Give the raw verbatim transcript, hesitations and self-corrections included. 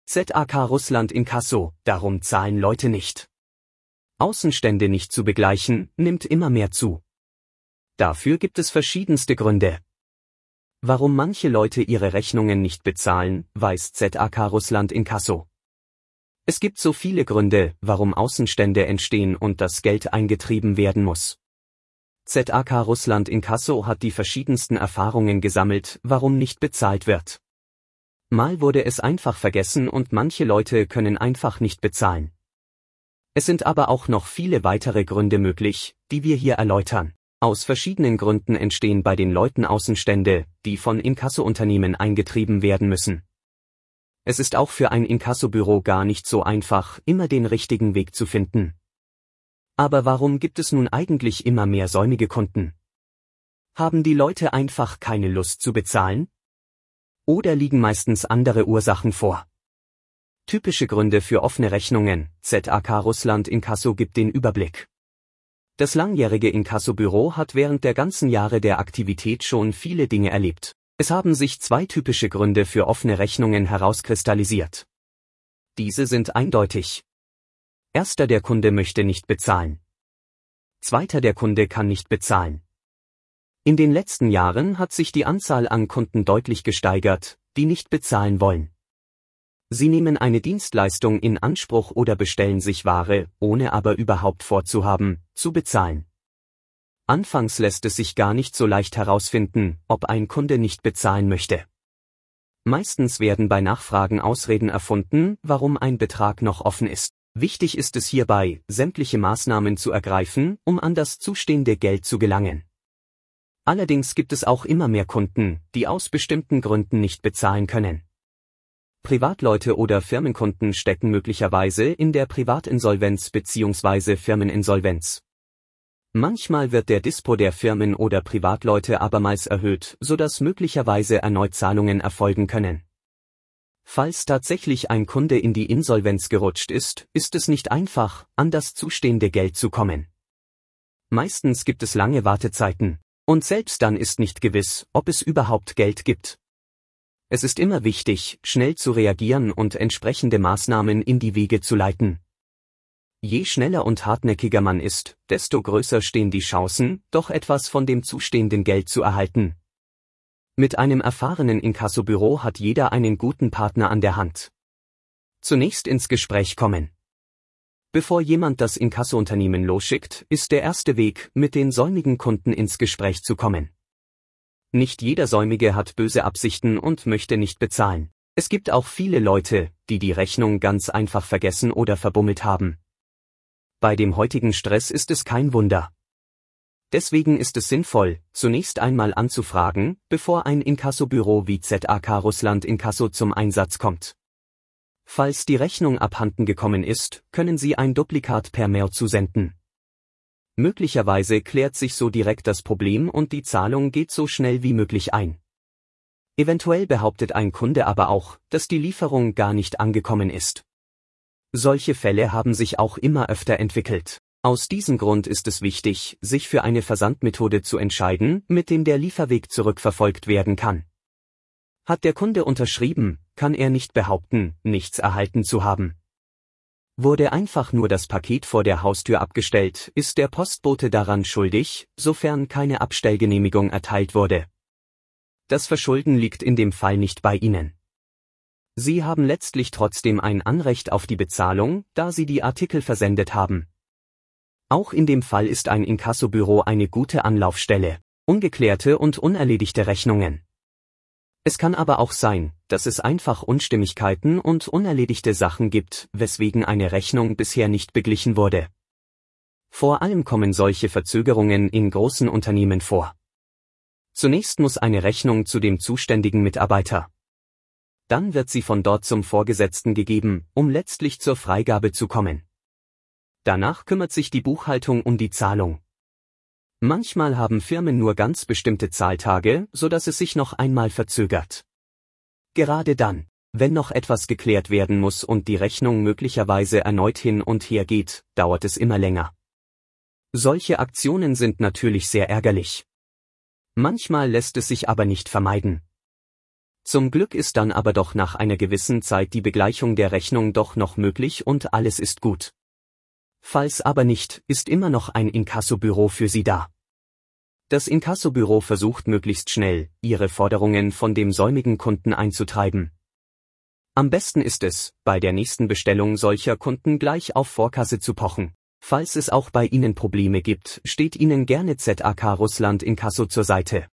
Z A K Russland Inkasso, darum zahlen Leute nicht. Außenstände nicht zu begleichen, nimmt immer mehr zu. Dafür gibt es verschiedenste Gründe. Warum manche Leute ihre Rechnungen nicht bezahlen, weiß Z A K Russland Inkasso. Es gibt so viele Gründe, warum Außenstände entstehen und das Geld eingetrieben werden muss. Z A K Russland Inkasso hat die verschiedensten Erfahrungen gesammelt, warum nicht bezahlt wird. Mal wurde es einfach vergessen und manche Leute können einfach nicht bezahlen. Es sind aber auch noch viele weitere Gründe möglich, die wir hier erläutern. Aus verschiedenen Gründen entstehen bei den Leuten Außenstände, die von Inkassounternehmen eingetrieben werden müssen. Es ist auch für ein Inkassobüro gar nicht so einfach, immer den richtigen Weg zu finden. Aber warum gibt es nun eigentlich immer mehr säumige Kunden? Haben die Leute einfach keine Lust zu bezahlen? Oder liegen meistens andere Ursachen vor? Typische Gründe für offene Rechnungen. Z A K Russland Inkasso gibt den Überblick. Das langjährige Inkassobüro hat während der ganzen Jahre der Aktivität schon viele Dinge erlebt. Es haben sich zwei typische Gründe für offene Rechnungen herauskristallisiert. Diese sind eindeutig. Erster, der Kunde möchte nicht bezahlen. Zweiter, der Kunde kann nicht bezahlen. In den letzten Jahren hat sich die Anzahl an Kunden deutlich gesteigert, die nicht bezahlen wollen. Sie nehmen eine Dienstleistung in Anspruch oder bestellen sich Ware, ohne aber überhaupt vorzuhaben, zu bezahlen. Anfangs lässt es sich gar nicht so leicht herausfinden, ob ein Kunde nicht bezahlen möchte. Meistens werden bei Nachfragen Ausreden erfunden, warum ein Betrag noch offen ist. Wichtig ist es hierbei, sämtliche Maßnahmen zu ergreifen, um an das zustehende Geld zu gelangen. Allerdings gibt es auch immer mehr Kunden, die aus bestimmten Gründen nicht bezahlen können. Privatleute oder Firmenkunden stecken möglicherweise in der Privatinsolvenz bzw. Firmeninsolvenz. Manchmal wird der Dispo der Firmen oder Privatleute abermals erhöht, sodass möglicherweise erneut Zahlungen erfolgen können. Falls tatsächlich ein Kunde in die Insolvenz gerutscht ist, ist es nicht einfach, an das zustehende Geld zu kommen. Meistens gibt es lange Wartezeiten, und selbst dann ist nicht gewiss, ob es überhaupt Geld gibt. Es ist immer wichtig, schnell zu reagieren und entsprechende Maßnahmen in die Wege zu leiten. Je schneller und hartnäckiger man ist, desto größer stehen die Chancen, doch etwas von dem zustehenden Geld zu erhalten. Mit einem erfahrenen Inkassobüro hat jeder einen guten Partner an der Hand. Zunächst ins Gespräch kommen. Bevor jemand das Inkassounternehmen losschickt, ist der erste Weg, mit den säumigen Kunden ins Gespräch zu kommen. Nicht jeder Säumige hat böse Absichten und möchte nicht bezahlen. Es gibt auch viele Leute, die die Rechnung ganz einfach vergessen oder verbummelt haben. Bei dem heutigen Stress ist es kein Wunder. Deswegen ist es sinnvoll, zunächst einmal anzufragen, bevor ein Inkassobüro wie Z A K Russland Inkasso zum Einsatz kommt. Falls die Rechnung abhanden gekommen ist, können Sie ein Duplikat per Mail zusenden. Möglicherweise klärt sich so direkt das Problem und die Zahlung geht so schnell wie möglich ein. Eventuell behauptet ein Kunde aber auch, dass die Lieferung gar nicht angekommen ist. Solche Fälle haben sich auch immer öfter entwickelt. Aus diesem Grund ist es wichtig, sich für eine Versandmethode zu entscheiden, mit dem der Lieferweg zurückverfolgt werden kann. Hat der Kunde unterschrieben, kann er nicht behaupten, nichts erhalten zu haben. Wurde einfach nur das Paket vor der Haustür abgestellt, ist der Postbote daran schuldig, sofern keine Abstellgenehmigung erteilt wurde. Das Verschulden liegt in dem Fall nicht bei Ihnen. Sie haben letztlich trotzdem ein Anrecht auf die Bezahlung, da Sie die Artikel versendet haben. Auch in dem Fall ist ein Inkassobüro eine gute Anlaufstelle. Ungeklärte und unerledigte Rechnungen. Es kann aber auch sein, dass es einfach Unstimmigkeiten und unerledigte Sachen gibt, weswegen eine Rechnung bisher nicht beglichen wurde. Vor allem kommen solche Verzögerungen in großen Unternehmen vor. Zunächst muss eine Rechnung zu dem zuständigen Mitarbeiter. Dann wird sie von dort zum Vorgesetzten gegeben, um letztlich zur Freigabe zu kommen. Danach kümmert sich die Buchhaltung um die Zahlung. Manchmal haben Firmen nur ganz bestimmte Zahltage, sodass es sich noch einmal verzögert. Gerade dann, wenn noch etwas geklärt werden muss und die Rechnung möglicherweise erneut hin und her geht, dauert es immer länger. Solche Aktionen sind natürlich sehr ärgerlich. Manchmal lässt es sich aber nicht vermeiden. Zum Glück ist dann aber doch nach einer gewissen Zeit die Begleichung der Rechnung doch noch möglich und alles ist gut. Falls aber nicht, ist immer noch ein Inkassobüro für Sie da. Das Inkassobüro versucht möglichst schnell, Ihre Forderungen von dem säumigen Kunden einzutreiben. Am besten ist es, bei der nächsten Bestellung solcher Kunden gleich auf Vorkasse zu pochen. Falls es auch bei Ihnen Probleme gibt, steht Ihnen gerne Z A K Russland Inkasso zur Seite.